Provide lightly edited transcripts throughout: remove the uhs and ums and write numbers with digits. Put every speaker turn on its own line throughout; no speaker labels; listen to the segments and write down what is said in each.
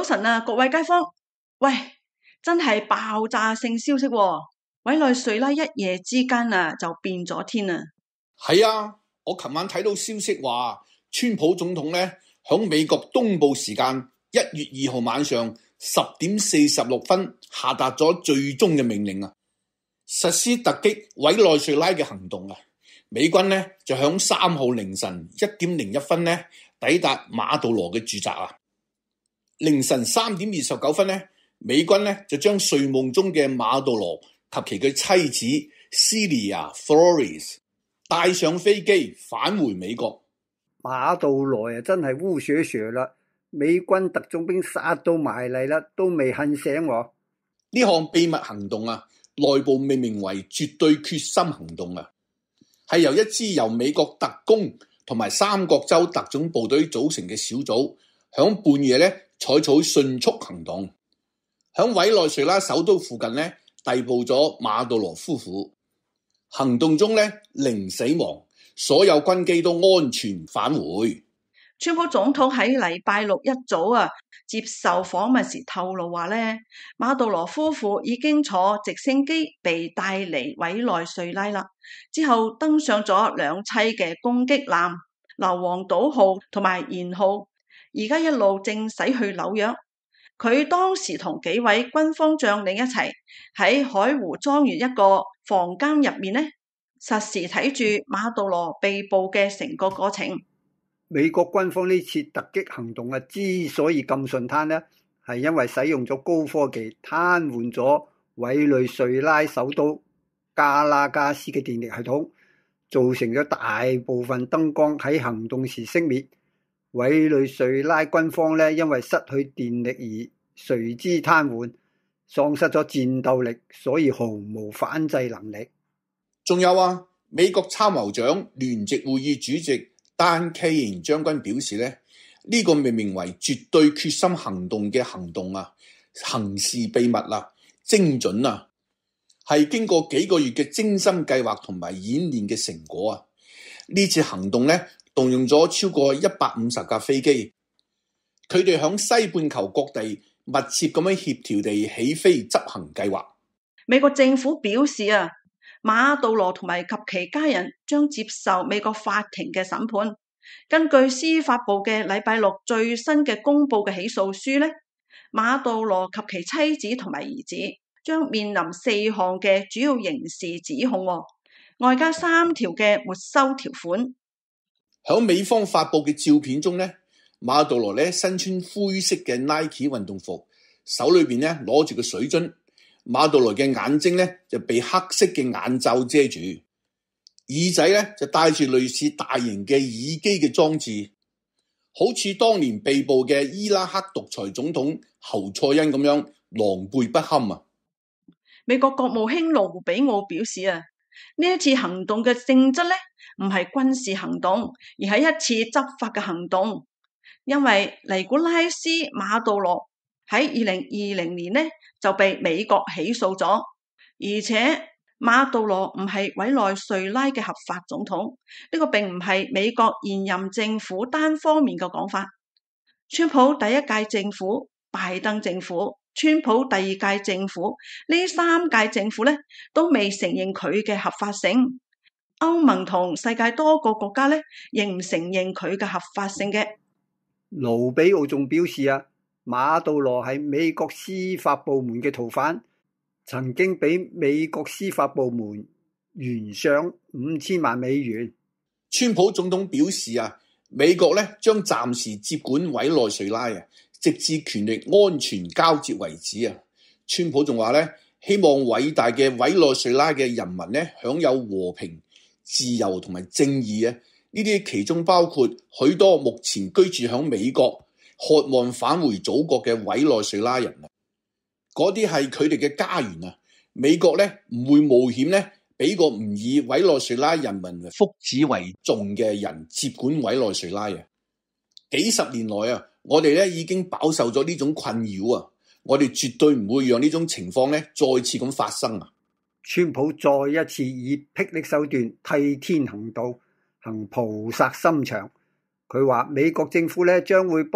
晨啊，各位街坊，喂，真係爆炸性消息喎！委內瑞拉一夜之間就變咗天啊！
係啊，我琴晚睇到消息話，川普總統呢響美國東部時間1月2號晚上10:46下達咗最終嘅命令啊，實施突擊委內瑞拉嘅行動啊！美軍呢就響3號凌晨1:01呢抵達馬杜羅嘅住宅啊！凌晨3:29呢，美軍呢就將睡夢中嘅馬杜羅及其嘅妻子 Celia Flores 帶上飛機返回美國。
馬杜羅啊，真係烏雪雪啦！美軍特種兵殺到埋嚟啦，都未瞓醒喎。
呢項秘密行動啊，內部命名為絕對決心行動啊，係由一支由美國特工同埋三角洲特種部隊組成嘅小組，響半夜呢採取迅速行動，響委內瑞拉首都附近呢逮捕咗馬杜羅夫婦。行動中呢零死亡，所有軍機都安全返回。
川普總統喺禮拜六一早接受訪問時透露話呢，馬杜羅夫婦已經坐直升機被帶離委內瑞拉啦，之後登上咗兩棲嘅攻擊艦硫磺島號同埋延號，而家一路正駛去紐約。佢當時同幾位軍方將領一齊喺海湖莊園一個房間入面呢，實時睇住馬杜羅被捕嘅成個過程。
美國軍方呢次突擊行動之所以咁順攤呢，係因為使用咗高科技癱瘓咗委內瑞拉首都加拉加斯嘅電力系統，造成咗大部分燈光喺行動時熄滅。委內瑞拉軍方呢，因為失去電力而隨之癱瘓，喪失咗戰鬥力，所以毫無反制能力。
仲有美國參謀長聯席會議主席丹·基賢將軍表示咧，呢個命名為絕對決心行動嘅行動行事秘密精準係經過幾個月嘅精心計劃同埋演練嘅成果呢次行動咧，動用咗超過150架飛機，佢哋響西半球各地密切咁樣協調地起飛執行計劃。
美國政府表示馬杜羅同埋及其家人將接受美國法庭嘅審判。根據司法部嘅禮拜六最新嘅公布嘅起訴書呢，馬杜羅及其妻子同埋兒子將面臨4項嘅主要刑事指控，外加3條嘅沒收條款。
響美方發布嘅照片中呢，馬杜羅呢身穿灰色嘅 Nike 運動服，手裏邊呢攞住個水樽。馬杜羅嘅眼睛呢就被黑色嘅眼罩遮住，耳仔呢就戴住類似大型嘅耳機嘅裝置，好似當年被捕嘅伊拉克獨裁總統侯賽因咁樣狼狽不堪。
美國國務卿盧比奧表示呢一次行動嘅性質呢唔係軍事行動，而係一次執法嘅行動，因為尼古拉斯馬杜羅喺2020年呢就被美國起訴咗，而且馬杜羅唔係委內瑞拉嘅合法總統，呢個並唔係美國現任政府單方面嘅講法。川普第一屆政府、拜登政府、川普第二屆政府呢3屆政府呢都未承認佢嘅合法性。歐盟同世界多個國家呢仍唔承認佢嘅合法性嘅。
盧比奧仲表示馬杜羅係美國司法部門嘅逃犯，曾經俾美國司法部門懸賞5000萬美元。
川普總統表示美國呢將暫時接管委內瑞拉直至權力安全交接為止川普仲話呢，希望偉大嘅委內瑞拉嘅人民呢享有和平、自由同埋正義呢啲其中包括許多目前居住響美國渴望返回祖國嘅委內瑞拉人嗰啲係佢哋嘅家園美國呢唔會冒險呢俾個唔以委內瑞拉人民福祉為重嘅人接管委內瑞拉幾十年來我哋呢已經飽受咗呢種困擾我哋絕對唔會讓呢種情況呢再次咁發生
川普再一次以霹靂手段替天行道，行菩薩心腸。佢話美國政府呢將會幫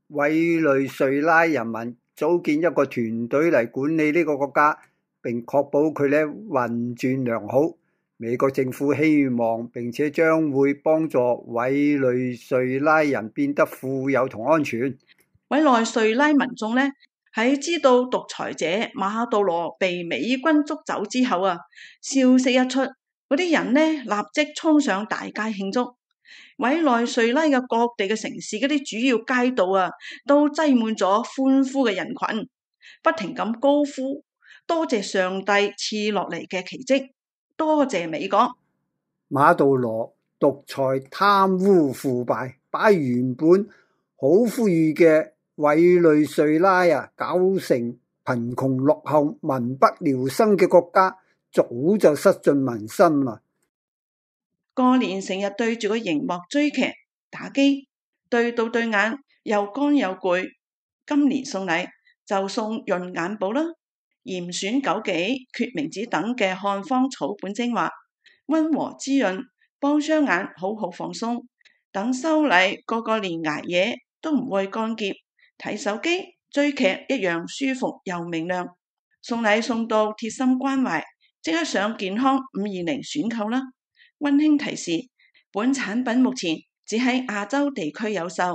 委內瑞拉人民組建一個團隊嚟管理呢個國家，並確保佢呢運轉良好。美國政府希望並且將會幫助委內瑞拉人變得富有同安全。
委內瑞拉民眾呢，喺知道獨裁者馬杜羅被美軍捉走之後啊，消息一出，嗰啲人呢立即衝上大街慶祝。委內瑞拉嘅各地嘅城市嗰啲主要街道啊，都擠滿咗歡呼嘅人群，不停咁高呼多謝上帝賜落嚟嘅奇蹟，多謝美國。
馬杜羅獨裁、貪污、腐敗，把原本好富裕嘅委內瑞拉啊，搞成貧窮落後、民不聊生嘅國家，早就失盡民心啦。
過年成日對住個熒幕追劇打機，對到對眼又乾又攰。今年送禮就送潤眼寶啦，嚴選枸杞、決明子等嘅漢方草本精華，溫和滋潤，幫雙眼好好放鬆。等收禮個個連捱夜都唔會乾澀，睇手機追劇一樣舒服又明亮。送禮送到貼心關懷，即刻上健康520選購啦！溫馨提示，本產品目前只喺亞洲地區有售。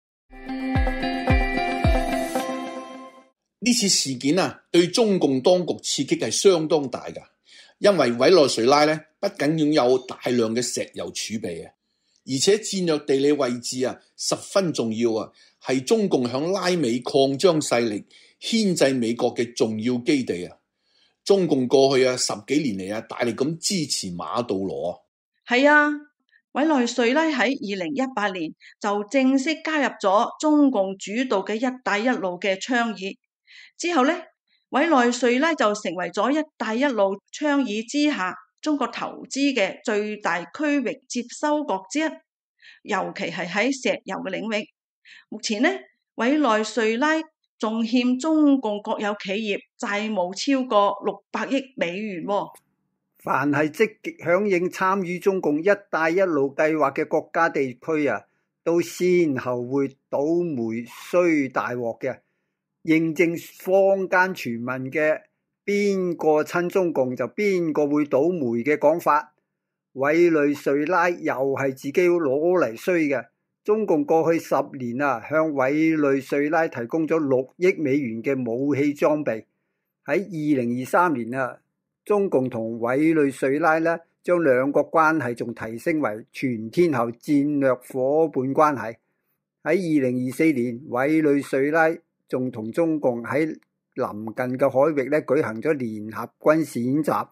呢次事件啊，對中共當局刺激係相當大㗎，因為委內瑞拉咧不僅擁有大量嘅石油儲備啊，而且戰略地理位置啊十分重要啊，係中共響拉美擴張勢力、牽制美國嘅重要基地啊。中共過去10幾年嚟啊，大力咁支持馬杜羅啊。
係啊，委內瑞拉喺2018年就正式加入咗中共主導嘅一帶一路嘅倡議。之後呢，委內瑞拉就成為咗一帶一路倡議之下中國投資嘅最大區域接收國之一，尤其係喺石油嘅領域。目前呢，委內瑞拉仲欠中共國有企業債務超過600億美元喎。
凡係積極響應參與中共一帶一路計劃嘅國家地區啊，都先後會倒霉衰大鑊嘅，認證坊間傳聞嘅邊個親中共就邊個會倒霉嘅講法。委內瑞拉又係自己要攞嚟衰嘅。中共過去10年啊，向委內瑞拉提供咗6億美元嘅武器裝備。喺2023年啊，中共同委內瑞拉呢，將兩國關係仲提升為全天候戰略夥伴關係。喺2024年，委內瑞拉仲同中共喺鄰近嘅海域呢舉行咗聯合軍事演習。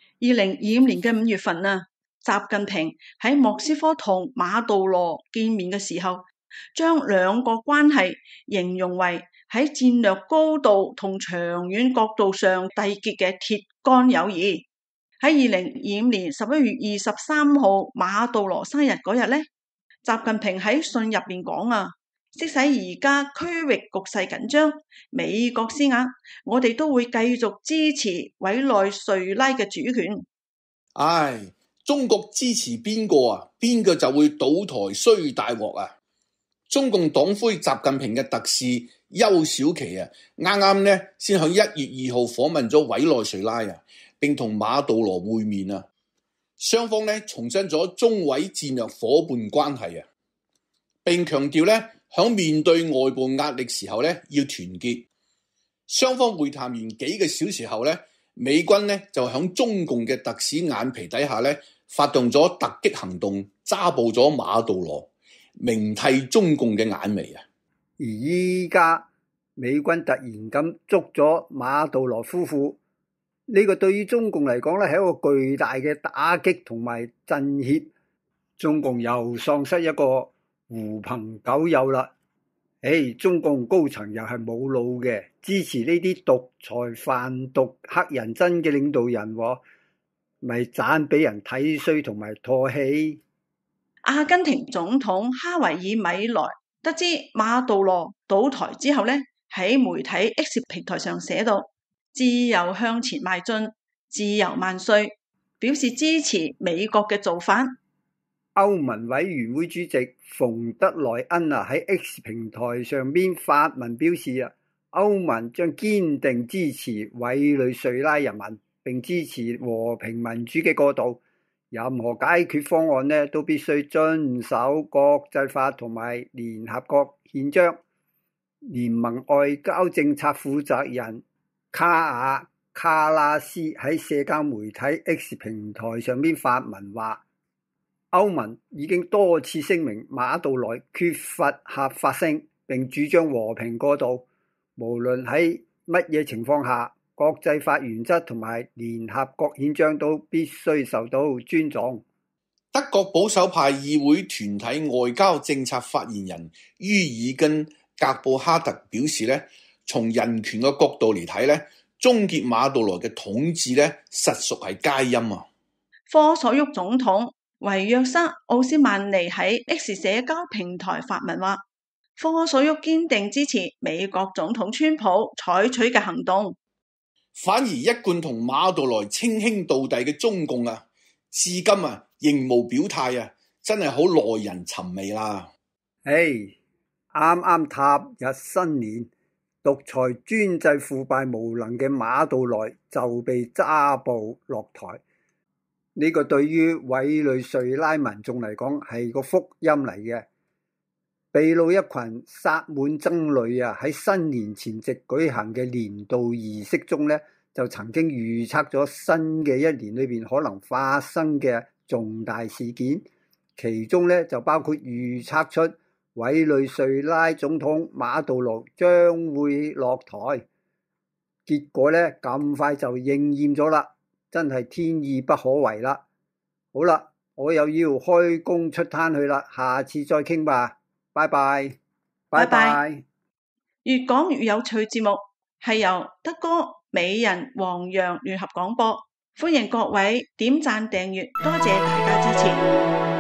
2025年嘅5月份啊，習近平喺莫斯科同馬杜羅見面嘅時候，將兩國關係形容為喺戰略高度同長遠角度上締結嘅鐵桿友誼。喺2025年11月23號馬杜羅生日嗰日呢，習近平喺信入邊講啊，即使而家區域局勢緊張，美國施壓，我哋都會繼續支持委內瑞拉嘅主權。
唉，中國支持邊個啊，邊個就會倒台衰大鑊啊！中共黨魁習近平嘅特使邱小琪啊，啱啱呢先響1月2號訪問咗委內瑞拉啊，並同馬杜羅會面啊，雙方呢重申咗中委戰略夥伴關係啊，並強調呢響面對外部壓力時候呢要團結。雙方會談完幾個小時後呢，美軍呢就響中共嘅特使眼皮底下呢發動咗突擊行動，抓捕咗馬杜羅，明剃中共嘅眼眉啊！
而依家美軍突然咁捉咗馬杜羅夫婦，呢個對於中共嚟講咧係一個巨大嘅打擊同埋震脅。中共又喪失一個狐朋狗友啦。中共高層又係冇腦嘅，支持呢啲獨裁販毒黑人憎嘅領導人，咪盞俾人睇衰同埋唾棄。
阿根廷總統哈維爾米萊得知馬杜羅倒台之後呢，喺媒體 X 平台上寫道：自由向前邁進，自由萬歲，表示支持美國嘅做法。
歐盟委員會主席馮德萊恩喺 X 平台上邊發文表示歐盟將堅定支持委內瑞拉人民，並支持和平民主嘅過渡。任何解決方案都必須遵守國際法同埋聯合國憲章。聯盟外交政策負責人卡爾卡拉斯喺社交媒體 X 平台上邊發文話，歐盟已經多次聲明馬杜羅缺乏合法性，並主張和平過渡。無論喺乜嘢情況下，國際法原則同埋聯合國憲章都必須受到尊重。
德國保守派議會團體外交政策發言人于爾根格布哈特表示從人權嘅角度嚟睇終結馬杜羅嘅統治實屬係佳音啊！
科索沃總統維約瑟奧斯曼尼喺 X 社交平台發文話，科索沃堅定支持美國總統川普採取嘅行動。
反而一貫同馬杜羅稱兄道弟嘅中共至今仍無表態真係好耐人尋味啦。
啱啱踏入新年，獨裁專制腐敗無能嘅馬杜羅就被抓捕落台，呢個對於委內瑞拉民眾嚟講係個福音嚟嘅。秘魯一群薩滿僧侶喺新年前夕舉行嘅年度儀式中就曾經預測咗新嘅一年裏邊可能發生嘅重大事件，其中就包括預測出委內瑞拉總統馬杜羅將會落台，結果咁快就應驗咗啦，真係天意不可違啦。好啦，我又要開工出攤去啦，下次再傾吧。拜拜，拜拜。
越講越有趣節目係由德哥、美人、黃洋聯合廣播，歡迎各位點讚訂閱，多謝大家支持。